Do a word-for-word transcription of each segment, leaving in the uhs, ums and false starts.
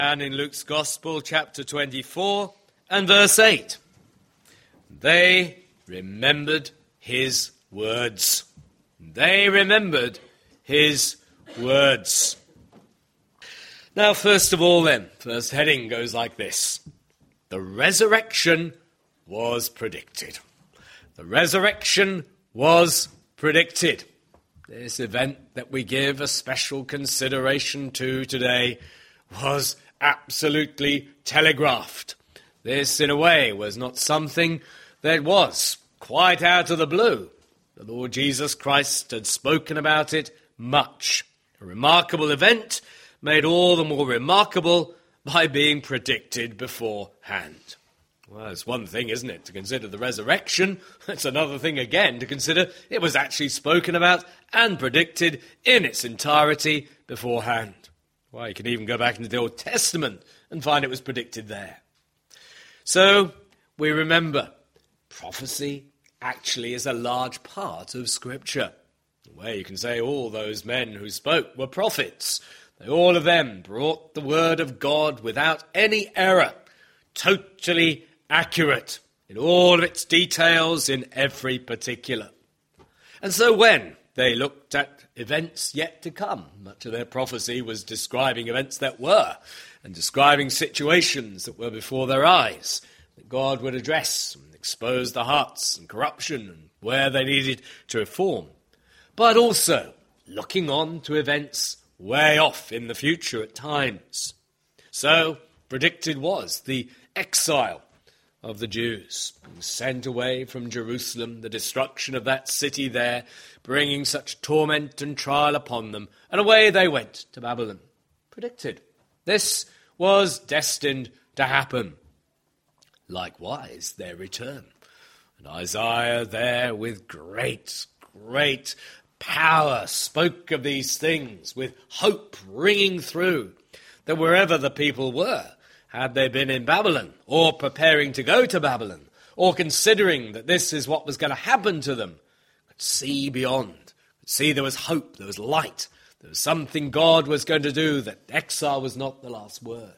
And in Luke's Gospel, chapter twenty-four and verse eight, they remembered his words. They remembered his words. Now, first of all then, first heading goes like this. The resurrection was predicted. The resurrection was predicted. This event that we give a special consideration to today was absolutely telegraphed. This, in a way, was not something that was quite out of the blue. The Lord Jesus Christ had spoken about it much. A remarkable event made all the more remarkable by being predicted beforehand. Well, it's one thing, isn't it, to consider the resurrection. It's another thing again to consider it was actually spoken about and predicted in its entirety beforehand. Well, you can even go back into the Old Testament and find it was predicted there. So, we remember, prophecy actually is a large part of Scripture. Where you can say all those men who spoke were prophets. They, all of them brought the word of God without any error, totally accurate in all of its details in every particular. And so when they looked at events yet to come, much of their prophecy was describing events that were, and describing situations that were before their eyes, that God would address and expose the hearts and corruption and where they needed to reform. But also looking on to events way off in the future at times. So predicted was the exile of the Jews, being sent away from Jerusalem, the destruction of that city there, bringing such torment and trial upon them, and away they went to Babylon. Predicted. This was destined to happen. Likewise, their return. And Isaiah there with great, great power spoke of these things, with hope ringing through, that wherever the people were, had they been in Babylon, or preparing to go to Babylon, or considering that this is what was going to happen to them, could see beyond, could see there was hope, there was light, there was something God was going to do, that exile was not the last word.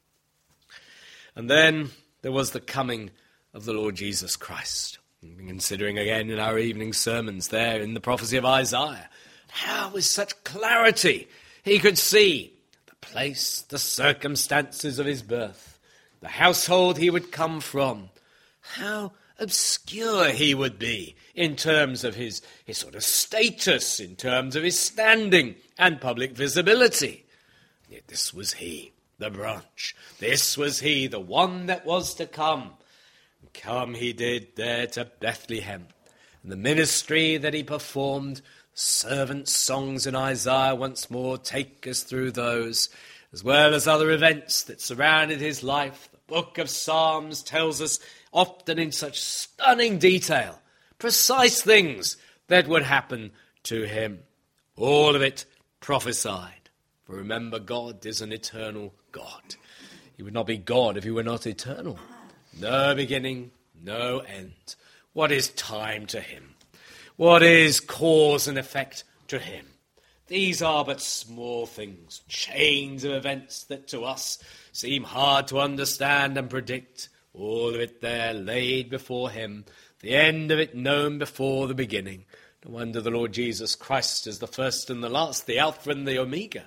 And then there was the coming of the Lord Jesus Christ. We've been considering again in our evening sermons there in the prophecy of Isaiah, how with such clarity he could see place, the circumstances of his birth, the household he would come from, how obscure he would be in terms of his, his sort of status, in terms of his standing and public visibility. Yet this was he, the branch. This was he, the one that was to come. And come he did there to Bethlehem. And the ministry that he performed, servant songs in Isaiah once more take us through those, as well as other events that surrounded his life. The book of Psalms tells us often in such stunning detail, precise things that would happen to him. All of it prophesied. For remember, God is an eternal God. He would not be God if he were not eternal. No beginning, no end. What is time to him? What is cause and effect to him? These are but small things, chains of events that to us seem hard to understand and predict. All of it there laid before him, the end of it known before the beginning. No wonder the Lord Jesus Christ is the first and the last, the Alpha and the Omega.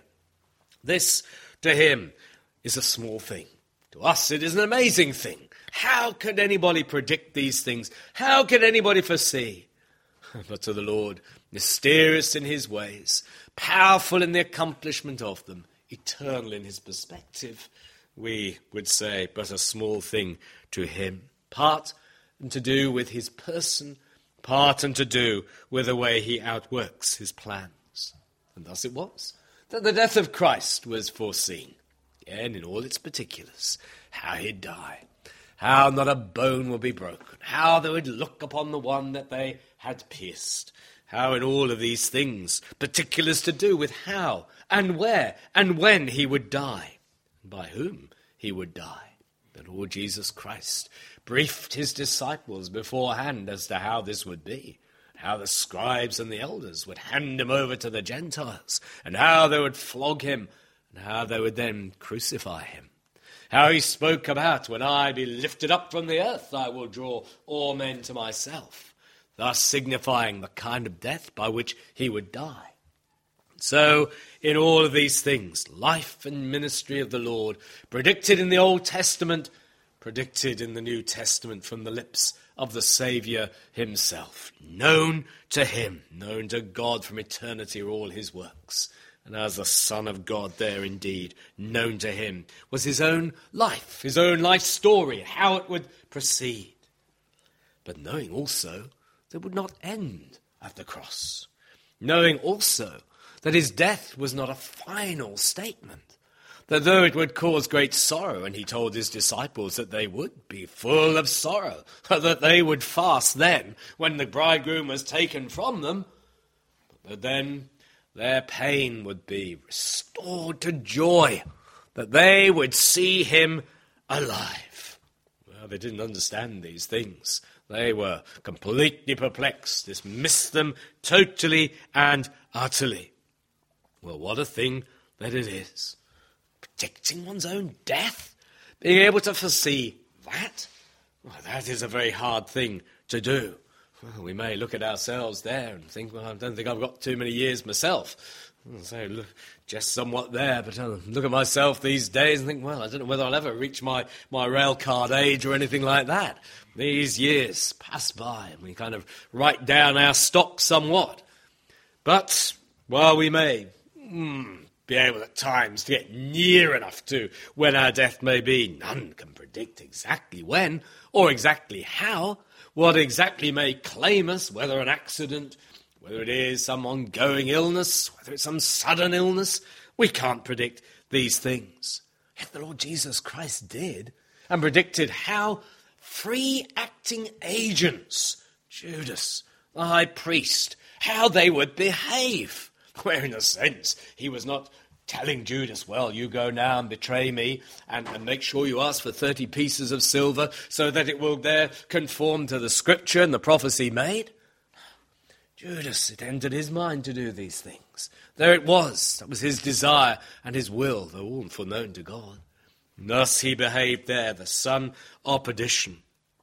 This, to him, is a small thing. To us, it is an amazing thing. How could anybody predict these things? How could anybody foresee? But to the Lord, mysterious in his ways, powerful in the accomplishment of them, eternal in his perspective, we would say but a small thing to him. Part and to do with his person, part and to do with the way he outworks his plans. And thus it was that the death of Christ was foreseen, and in all its particulars, how he'd die, how not a bone would be broken, how they would look upon the one that they had pierced, how in all of these things, particulars to do with how and where and when he would die, and by whom he would die. The Lord Jesus Christ briefed his disciples beforehand as to how this would be, how the scribes and the elders would hand him over to the Gentiles, and how they would flog him, and how they would then crucify him. How he spoke about, when I be lifted up from the earth, I will draw all men to myself, thus signifying the kind of death by which he would die. So, in all of these things, life and ministry of the Lord, predicted in the Old Testament, predicted in the New Testament from the lips of the Saviour himself, known to him, known to God from eternity are all his works. And as the Son of God there indeed, known to him, was his own life, his own life story, how it would proceed. But knowing also that it would not end at the cross. Knowing also that his death was not a final statement. That though it would cause great sorrow, and he told his disciples that they would be full of sorrow, that they would fast then when the bridegroom was taken from them, but then their pain would be restored to joy, that they would see him alive. Well, they didn't understand these things. They were completely perplexed, dismissed them totally and utterly. Well, what a thing that it is. Predicting one's own death? Being able to foresee that? Well, that is a very hard thing to do. Well, we may look at ourselves there and think, well, I don't think I've got too many years myself. So look, just somewhat there, but uh, look at myself these days and think, well, I don't know whether I'll ever reach my, my rail card age or anything like that. These years pass by and we kind of write down our stock somewhat. But while we may mm, be able at times to get near enough to when our death may be, none can predict exactly when or exactly how. What exactly may claim us, whether an accident, whether it is some ongoing illness, whether it's some sudden illness, we can't predict these things. Yet the Lord Jesus Christ did, and predicted how free-acting agents, Judas, the high priest, how they would behave. Where in a sense he was not telling Judas, well, you go now and betray me and, and make sure you ask for thirty pieces of silver so that it will there conform to the scripture and the prophecy made. Judas, it entered his mind to do these things. There it was. That was his desire and his will, though all foreknown to God. And thus he behaved there, the son of perdition.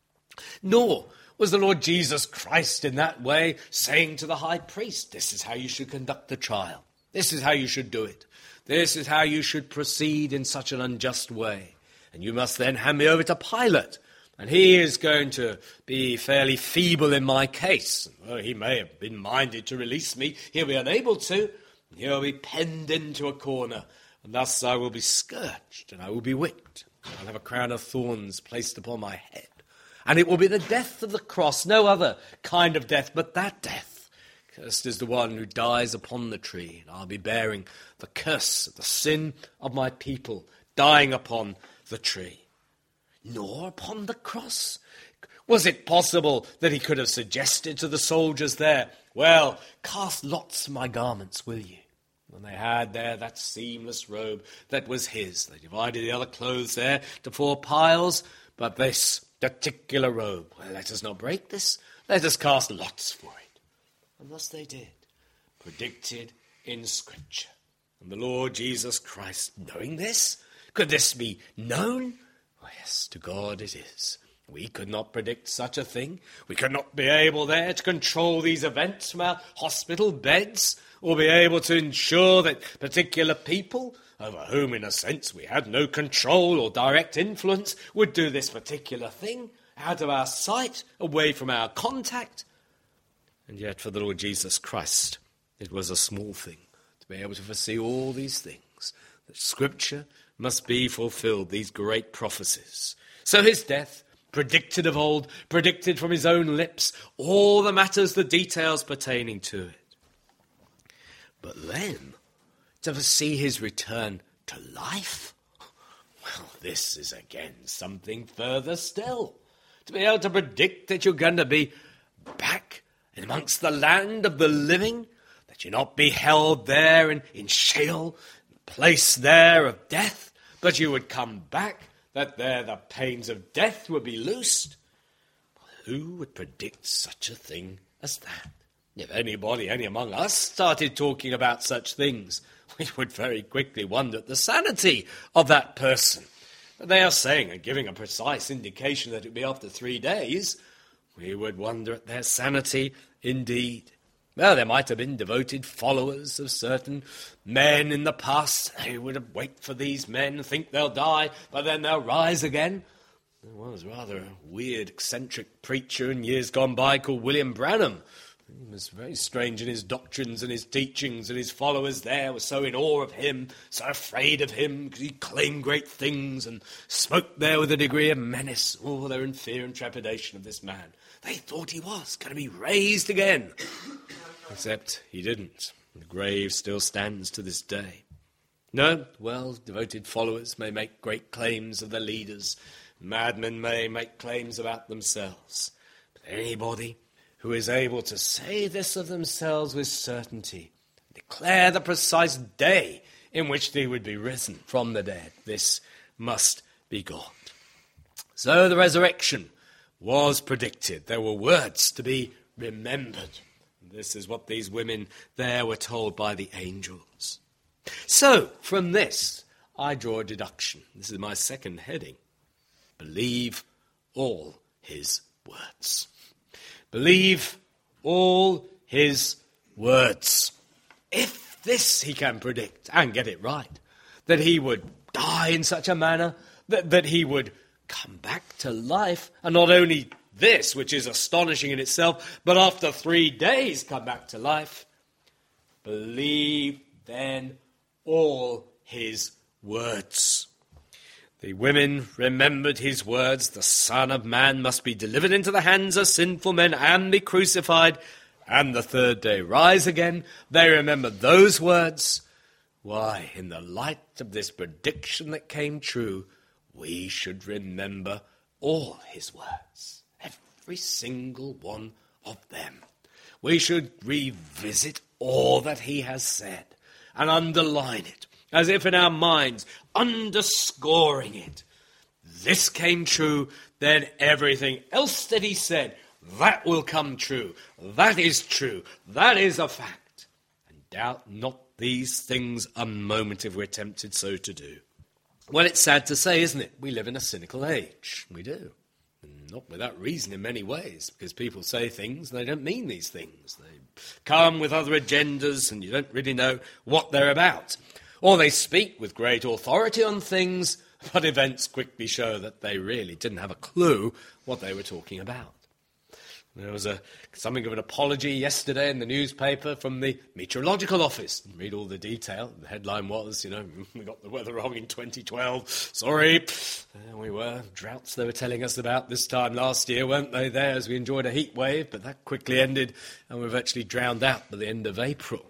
Nor was the Lord Jesus Christ in that way saying to the high priest, this is how you should conduct the trial. This is how you should do it. This is how you should proceed in such an unjust way. And you must then hand me over to Pilate. And he is going to be fairly feeble in my case. Well, he may have been minded to release me. He'll be unable to. He'll be penned into a corner. And thus I will be scourged and I will be whipped. I'll have a crown of thorns placed upon my head. And it will be the death of the cross, no other kind of death but that death. Cursed is the one who dies upon the tree, and I'll be bearing the curse of the sin of my people, dying upon the tree. Nor upon the cross. Was it possible that he could have suggested to the soldiers there, well, cast lots for my garments, will you? When they had there that seamless robe that was his. They divided the other clothes there to four piles, but this particular robe, well, let us not break this. Let us cast lots for it. And thus they did, predicted in Scripture. And the Lord Jesus Christ, knowing this, could this be known? Oh, yes, to God it is. We could not predict such a thing. We could not be able there to control these events from our hospital beds, or be able to ensure that particular people, over whom in a sense we had no control or direct influence, would do this particular thing out of our sight, away from our contact. And yet for the Lord Jesus Christ, it was a small thing to be able to foresee all these things, that Scripture must be fulfilled, these great prophecies. So his death, predicted of old, predicted from his own lips, all the matters, the details pertaining to it. But then, to foresee his return to life, well, this is again something further still. To be able to predict that you're going to be back and amongst the land of the living, that you not be held there in, in Sheol, place there of death, but you would come back, that there the pains of death would be loosed. Who would predict such a thing as that? If anybody, any among us, started talking about such things, we would very quickly wonder at the sanity of that person. But they are saying and giving a precise indication that it would be after three days. We would wonder at their sanity indeed. Well, there might have been devoted followers of certain men in the past. They would have wait for these men, think they'll die, but then they'll rise again. There was rather a weird, eccentric preacher in years gone by called William Branham. He was very strange in his doctrines and his teachings, and his followers there were so in awe of him, so afraid of him, because he claimed great things and spoke there with a degree of menace. Oh, they were in fear and trepidation of this man. They thought he was going to be raised again. Except he didn't. The grave still stands to this day. No, well, devoted followers may make great claims of their leaders. Madmen may make claims about themselves. But anybody who is able to say this of themselves with certainty, declare the precise day in which they would be risen from the dead, this must be God. So the resurrection was predicted. There were words to be remembered. This is what these women there were told by the angels. So, from this, I draw a deduction. This is my second heading. Believe all his words. Believe all his words. If this he can predict and get it right, that he would die in such a manner, that, that he would come back to life, and not only this, which is astonishing in itself, but after three days come back to life, believe then all his words. The women remembered his words. The Son of Man must be delivered into the hands of sinful men and be crucified, and the third day rise again. They remembered those words. Why, in the light of this prediction that came true, we should remember all his words, every single one of them. We should revisit all that he has said and underline it, as if in our minds, underscoring it. This came true, then everything else that he said, that will come true. That is true. That is a fact. And doubt not these things a moment if we're tempted so to do. Well, it's sad to say, isn't it? We live in a cynical age. We do. And not without reason in many ways, because people say things and they don't mean these things. They come with other agendas and you don't really know what they're about. Or they speak with great authority on things, but events quickly show that they really didn't have a clue what they were talking about. There was a something of an apology yesterday in the newspaper from the meteorological office. Didn't read all the detail. The headline was, you know, we got the weather wrong in twenty twelve. Sorry. There we were. Droughts they were telling us about this time last year, weren't they, there, as we enjoyed a heat wave, but that quickly ended and we were virtually drowned out by the end of April.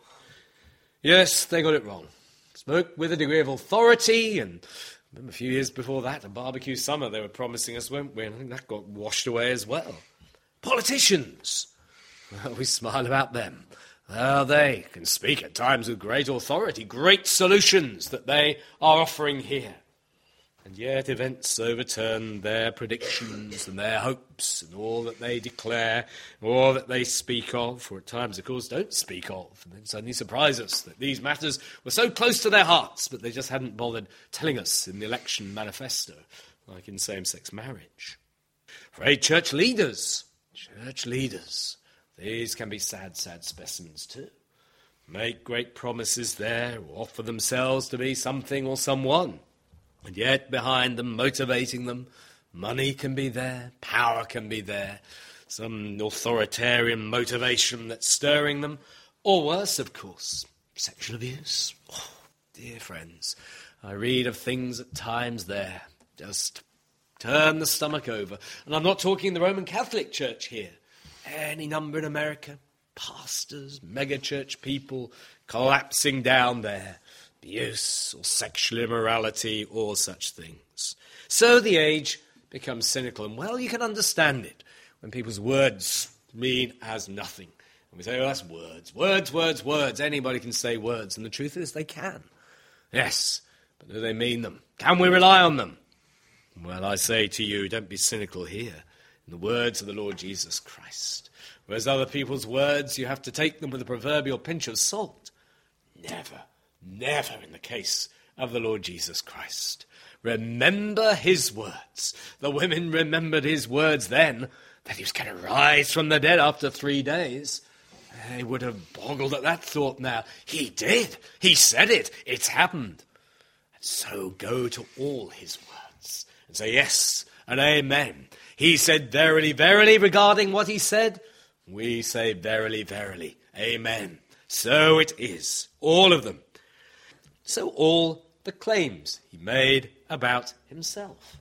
Yes, they got it wrong. Spoke with a degree of authority, and a few years before that, a barbecue summer they were promising us, weren't we? And I think that got washed away as well. Politicians. Well, we smile about them. Well, they can speak at times with great authority, great solutions that they are offering here. And yet events overturn their predictions and their hopes and all that they declare, all that they speak of, or at times, of course, don't speak of. And then suddenly surprise us that these matters were so close to their hearts, but they just hadn't bothered telling us in the election manifesto, like in same-sex marriage. Afraid church leaders, church leaders, these can be sad, sad specimens too. Make great promises there, or offer themselves to be something or someone. And yet behind them, motivating them, money can be there, power can be there, some authoritarian motivation that's stirring them, or worse, of course, sexual abuse. Oh, dear friends, I read of things at times there, just turn the stomach over. And I'm not talking the Roman Catholic Church here. Any number in America, pastors, megachurch people collapsing down there. Abuse or sexual immorality or such things. So the age becomes cynical. And, well, you can understand it when people's words mean as nothing. And we say, oh, that's words. Words, words, words. Anybody can say words. And the truth is they can. Yes, but do they mean them? Can we rely on them? Well, I say to you, don't be cynical here. In the words of the Lord Jesus Christ, Whereas other people's words, you have to take them with a proverbial pinch of salt. Never, never in the case of the Lord Jesus Christ. Remember his words. The women remembered his words then, that he was going to rise from the dead after three days. They would have boggled at that thought now. He did. He said it. It's happened. And so go to all his words and say yes and amen. He said verily, verily regarding what he said. We say verily, verily, amen. So it is. All of them. So all the claims he made about himself.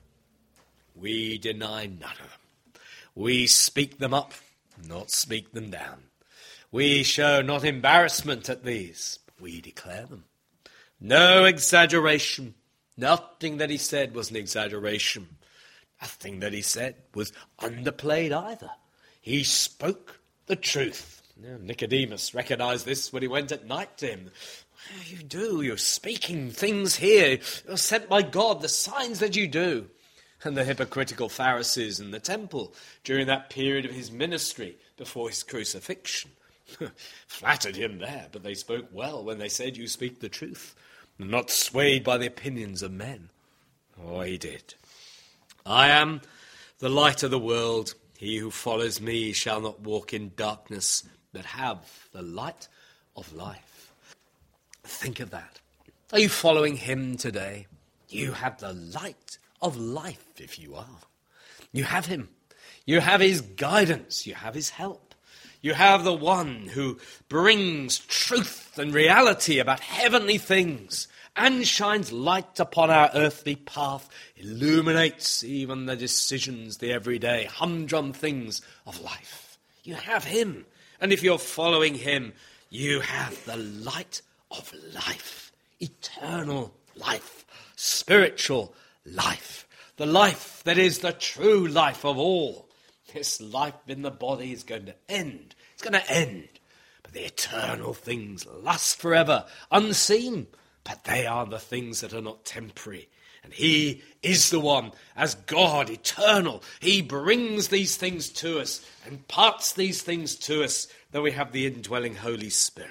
We deny none of them. We speak them up, not speak them down. We show not embarrassment at these, but we declare them. No exaggeration. Nothing that he said was an exaggeration. Nothing that he said was underplayed either. He spoke the truth. Now, Nicodemus recognized this when he went at night to him. You do, you're speaking things here. You're sent by God, the signs that you do. And the hypocritical Pharisees in the temple during that period of his ministry before his crucifixion flattered him there, but they spoke well when they said, you speak the truth, and not swayed by the opinions of men. Oh, he did. I am the light of the world. He who follows me shall not walk in darkness, but have the light of life. Think of that. Are you following him today? You have the light of life if you are. You have him. You have his guidance. You have his help. You have the one who brings truth and reality about heavenly things and shines light upon our earthly path, illuminates even the decisions, the everyday, humdrum things of life. You have him. And if you're following him, you have the light of life, eternal life, spiritual life, the life that is the true life of all. This life in the body is going to end. It's going to end. But the eternal things last forever, unseen, but they are the things that are not temporary. And he is the one, as God, eternal. He brings these things to us, imparts these things to us, that we have the indwelling Holy Spirit.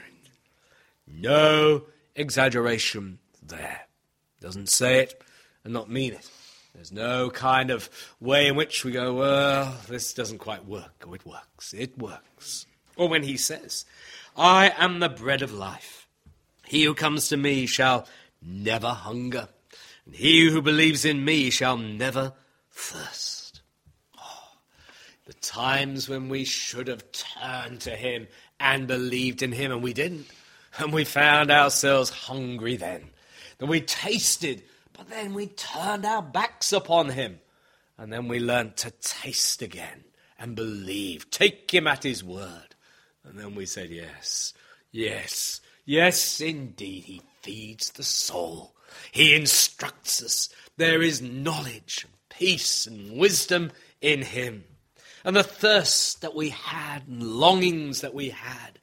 No exaggeration there. Doesn't say it and not mean it. There's no kind of way in which we go, well, this doesn't quite work. Oh, it works. It works. Or when he says, I am the bread of life. He who comes to me shall never hunger, and he who believes in me shall never thirst. Oh, the times when we should have turned to him and believed in him, and we didn't. And we found ourselves hungry then. Then we tasted, but then we turned our backs upon him. And then we learnt to taste again and believe, take him at his word. And then we said, yes, yes, yes, indeed, he feeds the soul. He instructs us. There is knowledge, peace, and wisdom in him. And the thirst that we had and longings that we had,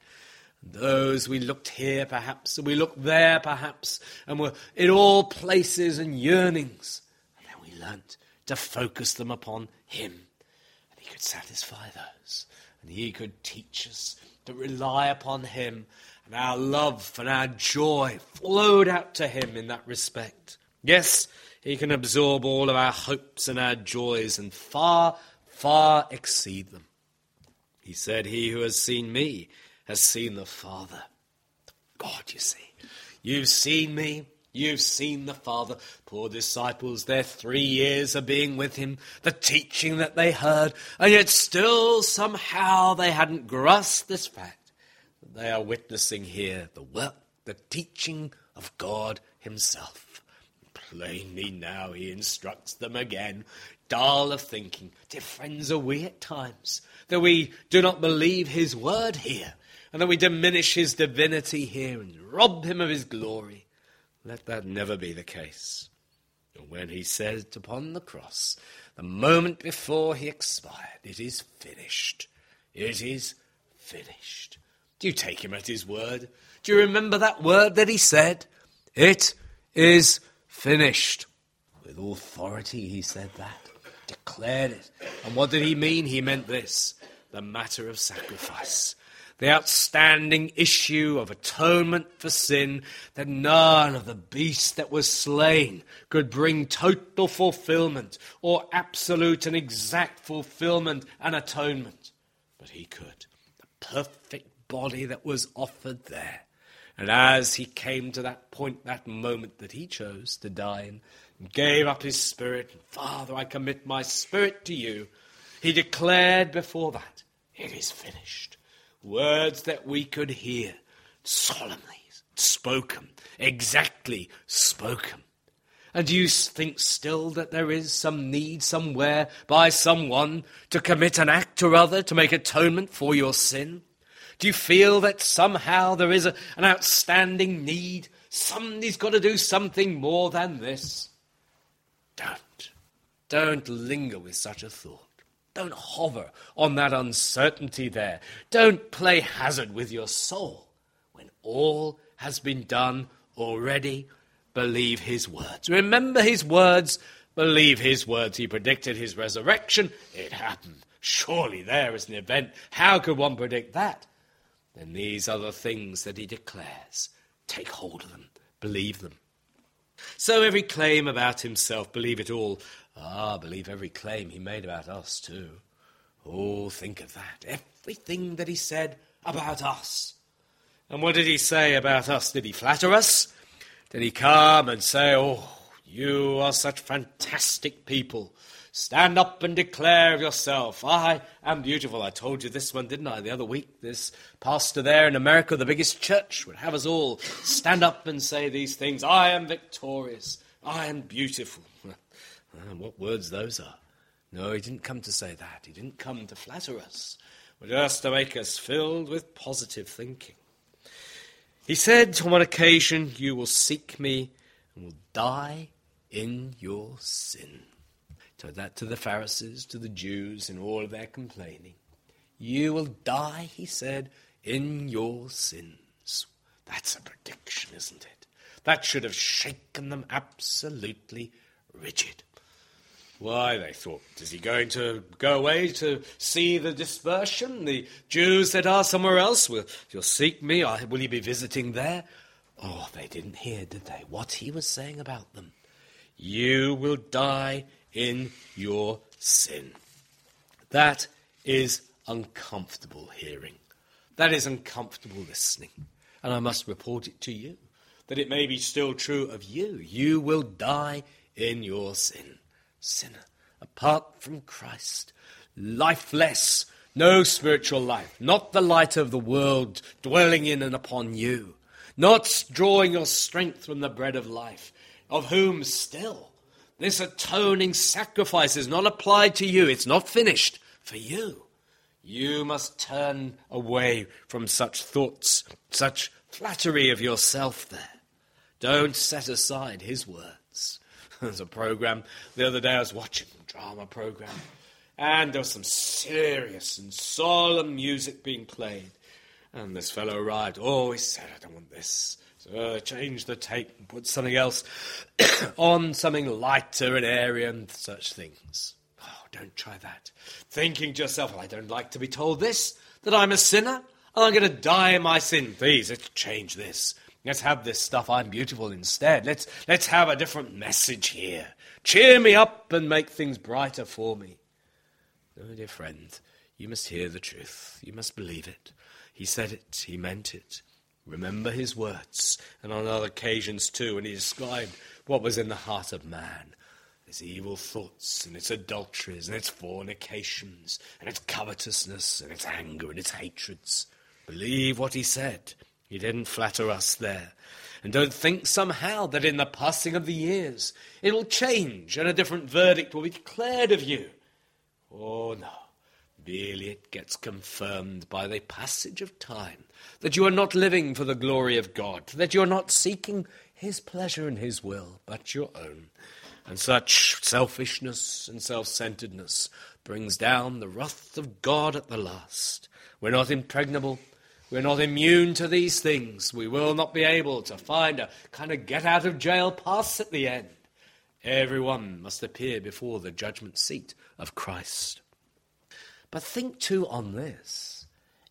those we looked here perhaps, and we looked there perhaps, and were in all places and yearnings. And then we learnt to focus them upon him. And he could satisfy those. And he could teach us to rely upon him. And our love and our joy flowed out to him in that respect. Yes, he can absorb all of our hopes and our joys and far, far exceed them. He said, he who has seen me has seen the Father. God, you see. You've seen me. You've seen the Father. Poor disciples, their three years of being with him, the teaching that they heard, and yet still somehow they hadn't grasped this fact that they are witnessing here the work, the teaching of God himself. Plainly now he instructs them again, dull of thinking. Dear friends, are we at times that we do not believe his word here, and that we diminish his divinity here and rob him of his glory? Let that never be the case. And when he said upon the cross, the moment before he expired, it is finished. It is finished. Do you take him at his word? Do you remember that word that he said? It is finished. With authority he said that, declared it. And what did he mean? He meant this. the matter of sacrifice, the outstanding issue of atonement for sin, that none of the beast that was slain could bring total fulfillment or absolute and exact fulfillment and atonement. But he could. The perfect body that was offered there. And as he came to that point, that moment that he chose to die in, and gave up his spirit, Father, I commit my spirit to you, he declared before that, it is finished. Words that we could hear solemnly spoken, exactly spoken. And do you think still that there is some need somewhere by someone to commit an act or other to make atonement for your sin? Do you feel that somehow there is a, an outstanding need? Somebody's got to do something more than this. Don't. Don't linger with such a thought. Don't hover on that uncertainty there. Don't play hazard with your soul. When all has been done already, believe his words. Remember his words. Believe his words. He predicted his resurrection. It happened. Surely there is an event. How could one predict that? Then these are the things that he declares. Take hold of them. Believe them. So every claim about himself, believe it all. Ah, believe every claim he made about us too. Oh, think of that. Everything that he said about us. And what did he say about us? Did he flatter us? Did he come and say, oh, you are such fantastic people. Stand up and declare of yourself, I am beautiful. I told you this one, didn't I, the other week? This pastor there in America, the biggest church, would have us all stand up and say these things. I am victorious. I am beautiful. And what words those are. No, he didn't come to say that. He didn't come to flatter us, but just to make us filled with positive thinking. He said on one occasion, you will seek me and will die in your sin. He told that to the Pharisees, to the Jews, in all of their complaining. You will die, he said, in your sins. That's a prediction, isn't it? That should have shaken them absolutely rigid. Why, they thought, is he going to go away to see the dispersion? The Jews that are somewhere else, will you'll seek me? Will he be visiting there? Oh, they didn't hear, did they, what he was saying about them? You will die in your sin. That is uncomfortable hearing. That is uncomfortable listening. And I must report it to you, that it may be still true of you. You will die in your sin. Sinner, apart from Christ, lifeless, no spiritual life, not the light of the world dwelling in and upon you, not drawing your strength from the bread of life, of whom still this atoning sacrifice is not applied to you. It's not finished for you. You must turn away from such thoughts, such flattery of yourself there. Don't set aside his words. There's a program the other day I was watching, a drama program, and there was some serious and solemn music being played. And this fellow arrived. Oh, he said, I don't want this. So uh, change the tape and put something else on, something lighter and airy and such things. Oh, don't try that. Thinking to yourself, well, I don't like to be told this, that I'm a sinner, and I'm going to die in my sin. Please, let's change this. Let's have this stuff, I'm beautiful instead. Let's let's have a different message here. Cheer me up and make things brighter for me. No, dear friend, you must hear the truth. You must believe it. He said it. He meant it. Remember his words. And on other occasions too, when he described what was in the heart of man. His evil thoughts and its adulteries and its fornications and its covetousness and its anger and its hatreds. Believe what he said. He didn't flatter us there. And don't think somehow that in the passing of the years it will change and a different verdict will be declared of you. Oh, no. Really, it gets confirmed by the passage of time that you are not living for the glory of God, that you are not seeking his pleasure and his will, but your own. And such selfishness and self-centeredness brings down the wrath of God at the last. We're not impregnable. We're not immune to these things. We will not be able to find a kind of get-out-of-jail pass at the end. Everyone must appear before the judgment seat of Christ. But think too on this.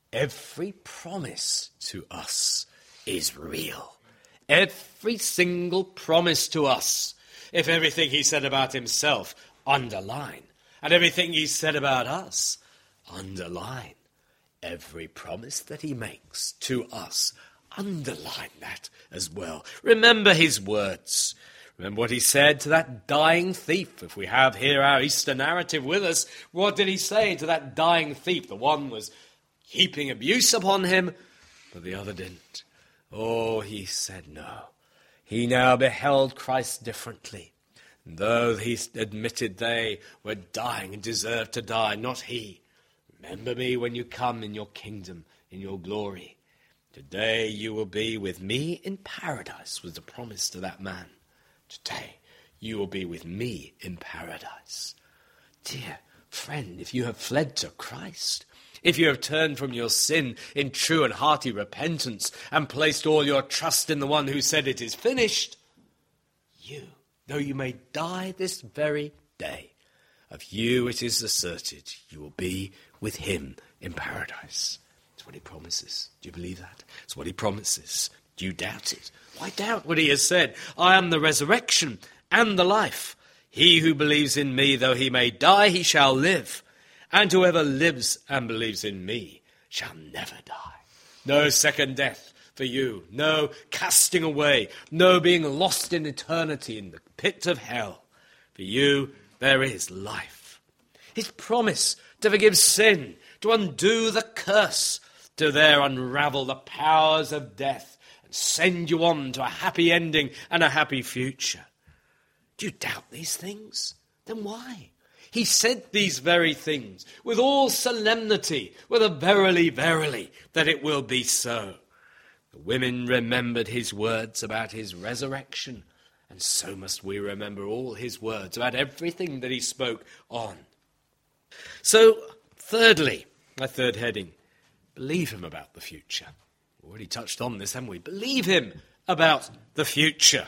Every promise to us is real. Every single promise to us. If everything he said about himself, underline. And everything he said about us, underline. Every promise that he makes to us, underline that as well. Remember his words. Remember what he said to that dying thief. If we have here our Easter narrative with us, what did he say to that dying thief? The one was heaping abuse upon him, but the other didn't. Oh, he said no. He now beheld Christ differently. And though he admitted they were dying and deserved to die, not he. Remember me when you come in your kingdom, in your glory. Today you will be with me in paradise, was the promise to that man. Today you will be with me in paradise. Dear friend, if you have fled to Christ, if you have turned from your sin in true and hearty repentance and placed all your trust in the one who said it is finished, you, though you may die this very day, of you it is asserted you will be with him in paradise. That's what he promises. Do you believe that? It's what he promises. Do you doubt it? Why doubt what he has said? I am the resurrection and the life. He who believes in me, though he may die, he shall live. And whoever lives and believes in me shall never die. No second death for you. No casting away. No being lost in eternity in the pit of hell. For you there is life. His promise to forgive sin, to undo the curse, to there unravel the powers of death and send you on to a happy ending and a happy future. Do you doubt these things? Then why? He said these very things with all solemnity, with a verily, verily, that it will be so. The women remembered his words about his resurrection, and so must we remember all his words about everything that he spoke on. So, thirdly, my third heading, believe him about the future. We've already touched on this, haven't we? Believe him about the future.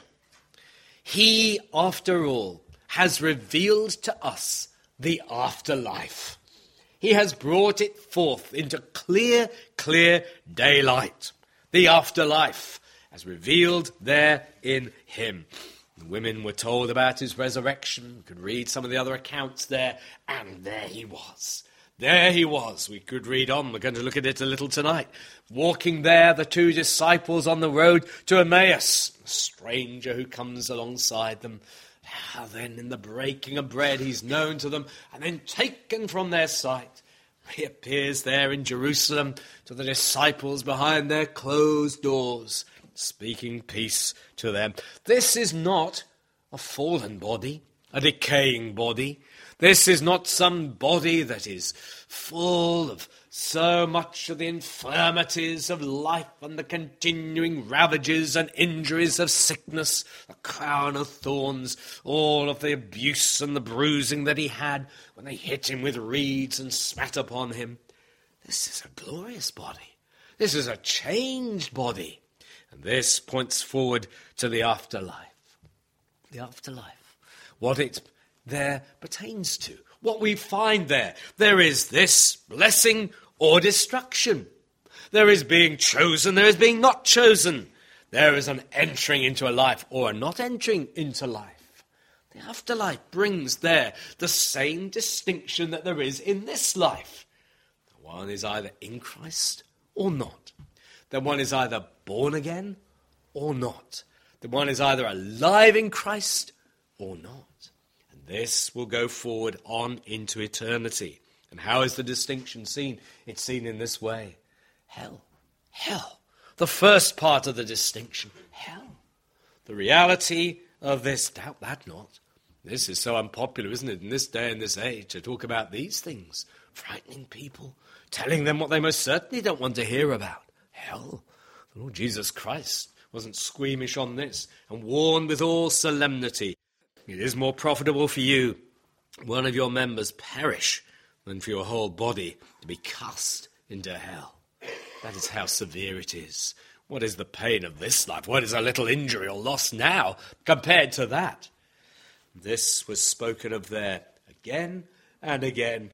He, after all, has revealed to us the afterlife. He has brought it forth into clear, clear daylight. The afterlife, as revealed there in him. The women were told about his resurrection. We could read some of the other accounts there, and there he was. There he was. We could read on. We're going to look at it a little tonight. Walking there, the two disciples on the road to Emmaus. A stranger who comes alongside them. Now then, in the breaking of bread, he's known to them, and then taken from their sight. He appears there in Jerusalem to the disciples behind their closed doors, speaking peace to them. This is not a fallen body, a decaying body. This is not some body that is full of so much of the infirmities of life and the continuing ravages and injuries of sickness, a crown of thorns, all of the abuse and the bruising that he had when they hit him with reeds and spat upon him. This is a glorious body. This is a changed body. And this points forward to the afterlife. The afterlife. What it there pertains to. What we find there. There is this blessing or destruction. There is being chosen. There is being not chosen. There is an entering into a life or a not entering into life. The afterlife brings there the same distinction that there is in this life. The one is either in Christ or not. The one is either born again or not. The one is either alive in Christ or not. And this will go forward on into eternity. And how is the distinction seen? It's seen in this way. Hell. Hell. The first part of the distinction. Hell. The reality of this, doubt that not. This is so unpopular, isn't it, in this day and this age, to talk about these things. Frightening people. Telling them what they most certainly don't want to hear about. Hell. The Lord Jesus Christ wasn't squeamish on this and warned with all solemnity. It is more profitable for you, one of your members perish, than for your whole body to be cast into hell. That is how severe it is. What is the pain of this life? What is a little injury or loss now compared to that? This was spoken of there again and again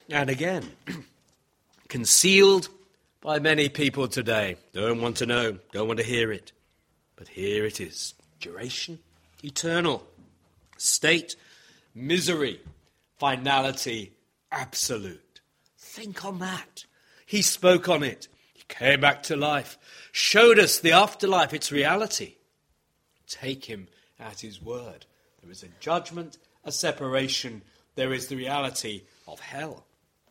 and again. Concealed by many people today. Don't want to know, don't want to hear it. But here it is. Duration, eternal. State, misery. Finality, absolute. Think on that. He spoke on it. He came back to life. Showed us the afterlife, its reality. Take him at his word. There is a judgment, a separation. There is the reality of hell.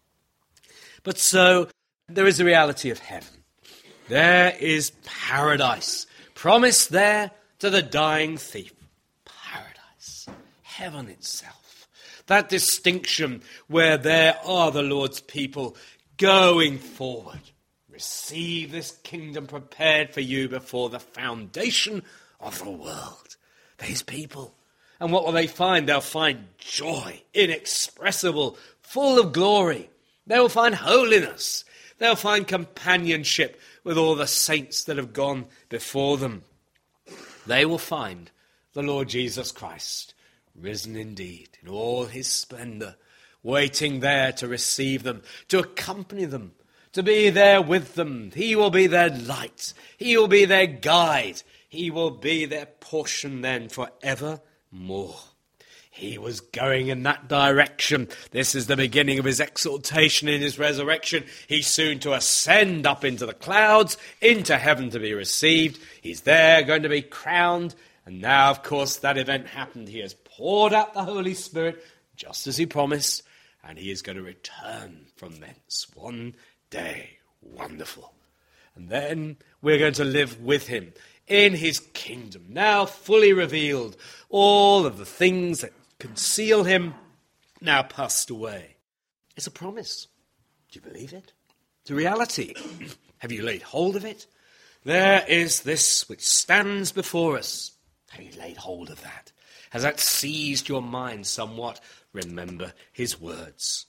But so, there is the reality of heaven. There is paradise, promised there to the dying thief. Paradise, heaven itself. That distinction where there are the Lord's people going forward. Receive this kingdom prepared for you before the foundation of the world. These people. And what will they find? They'll find joy, inexpressible, full of glory. They will find holiness. They'll find companionship with all the saints that have gone before them. They will find the Lord Jesus Christ, risen indeed, in all his splendor, waiting there to receive them, to accompany them, to be there with them. He will be their light. He will be their guide. He will be their portion then forevermore. He was going in that direction. This is the beginning of his exaltation in his resurrection. He's soon to ascend up into the clouds, into heaven to be received. He's there going to be crowned. And now, of course, that event happened. He has poured out the Holy Spirit, just as he promised, and he is going to return from thence one day. Wonderful. And then we're going to live with him in his kingdom, now fully revealed. All of the things that conceal him now passed away. It's a promise. Do you believe it? It's a reality. Have you laid hold of it? There is this which stands before us. Have you laid hold of that? Has that seized your mind somewhat? Remember his words.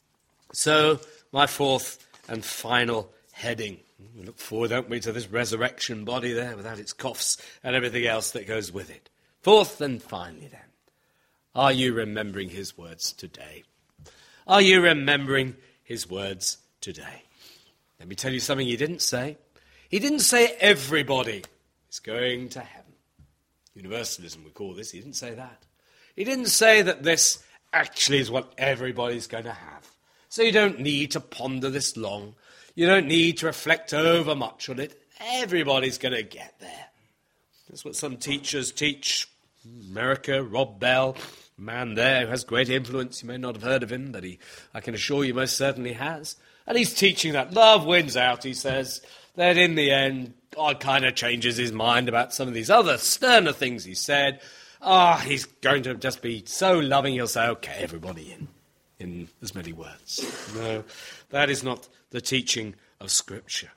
So, my fourth and final heading. We look forward, don't we, to this resurrection body there without its coughs and everything else that goes with it. Fourth and finally then, are you remembering his words today? Are you remembering his words today? Let me tell you something he didn't say. He didn't say everybody is going to heaven. Universalism, we call this. He didn't say that. He didn't say that this actually is what everybody's going to have. So you don't need to ponder this long. You don't need to reflect over much on it. Everybody's going to get there. That's what some teachers teach. America, Rob Bell, a man there who has great influence. You may not have heard of him, but he, I can assure you, most certainly has. And he's teaching that love wins out, he says, that in the end, God kind of changes his mind about some of these other sterner things he said. Ah, oh, he's going to just be so loving, he'll say, okay, everybody in, in as many words. No, that is not the teaching of Scripture.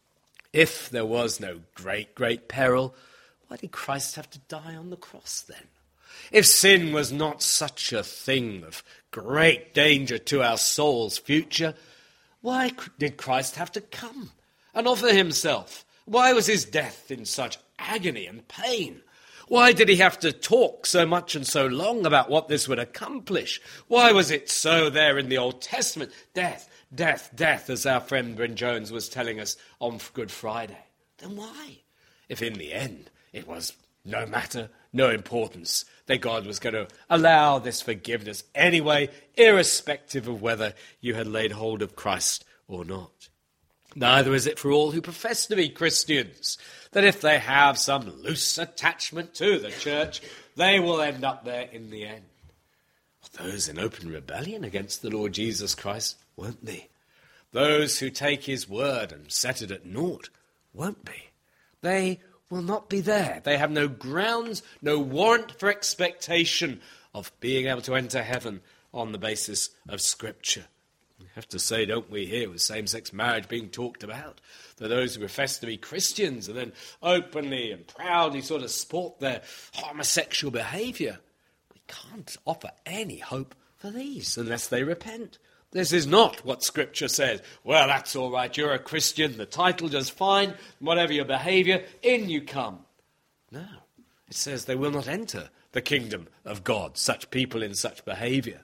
If there was no great, great peril, why did Christ have to die on the cross then? If sin was not such a thing of great danger to our soul's future, why did Christ have to come and offer himself? Why was his death in such agony and pain? Why did he have to talk so much and so long about what this would accomplish? Why was it so there in the Old Testament? Death, death, death, as our friend Bryn Jones was telling us on Good Friday. Then why? If in the end it was no matter, no importance, that God was going to allow this forgiveness anyway, irrespective of whether you had laid hold of Christ or not. Neither is it for all who profess to be Christians, that if they have some loose attachment to the church, they will end up there in the end. Those in open rebellion against the Lord Jesus Christ won't be. Those who take his word and set it at naught won't be. They will not be there. They have no grounds, no warrant for expectation of being able to enter heaven on the basis of Scripture. We have to say, don't we, here with same-sex marriage being talked about, that those who profess to be Christians and then openly and proudly sort of sport their homosexual behaviour, we can't offer any hope for these unless they repent. This is not what Scripture says. Well, that's all right, you're a Christian, the title just fine, whatever your behaviour, in you come. No, it says they will not enter the kingdom of God, such people in such behaviour.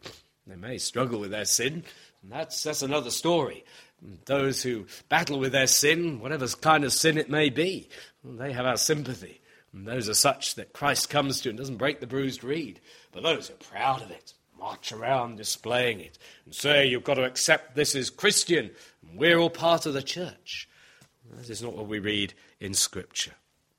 They may struggle with their sin, and that's, that's another story. Those who battle with their sin, whatever kind of sin it may be, they have our sympathy. And those are such that Christ comes to and doesn't break the bruised reed. But those who are proud of it, march around displaying it, and say, you've got to accept this is Christian, and we're all part of the church. That is not what we read in Scripture.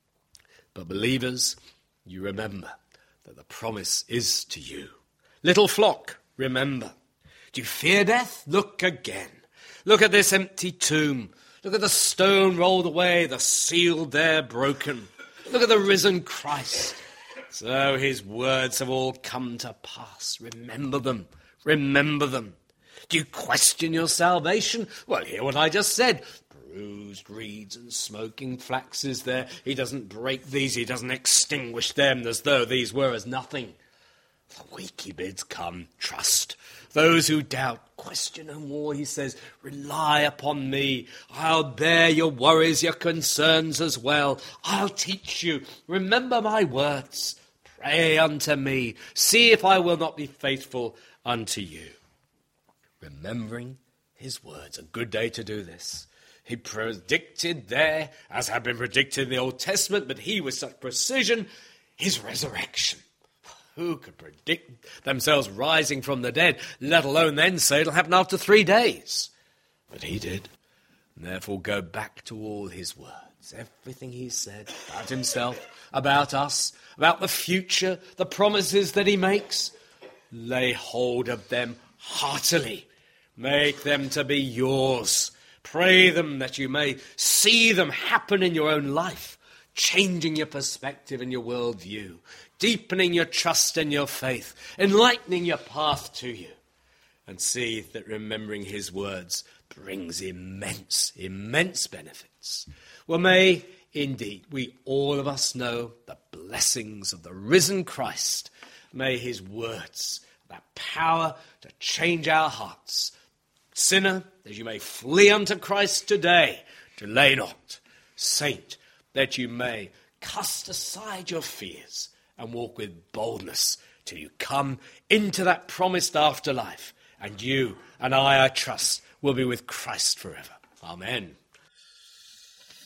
But believers, you remember that the promise is to you. Little flock, remember. Do you fear death? Look again. Look at this empty tomb. Look at the stone rolled away, the seal there broken. Look at the risen Christ. So his words have all come to pass. Remember them. Remember them. Do you question your salvation? Well, hear what I just said. Bruised reeds and smoking flaxes there. He doesn't break these. He doesn't extinguish them as though these were as nothing. The weak he bids come, trust. Those who doubt, question no more, he says, rely upon me. I'll bear your worries, your concerns as well. I'll teach you. Remember my words. Pray unto me. See if I will not be faithful unto you. Remembering his words. A good day to do this. He predicted there, as had been predicted in the Old Testament, but he with such precision, his resurrection. Who could predict themselves rising from the dead, let alone then say it'll happen after three days? But he did. And therefore go back to all his words, everything he said about himself, about us, about the future, the promises that he makes. Lay hold of them heartily. Make them to be yours. Pray them that you may see them happen in your own life, changing your perspective and your worldview, deepening your trust and your faith, enlightening your path to you. And see that remembering his words brings immense, immense benefits. Well, may indeed we all of us know the blessings of the risen Christ. May his words, that power to change our hearts. Sinner, that you may flee unto Christ today, delay not. Saint, that you may cast aside your fears and walk with boldness till you come into that promised afterlife. And you and I, I trust, will be with Christ forever. Amen.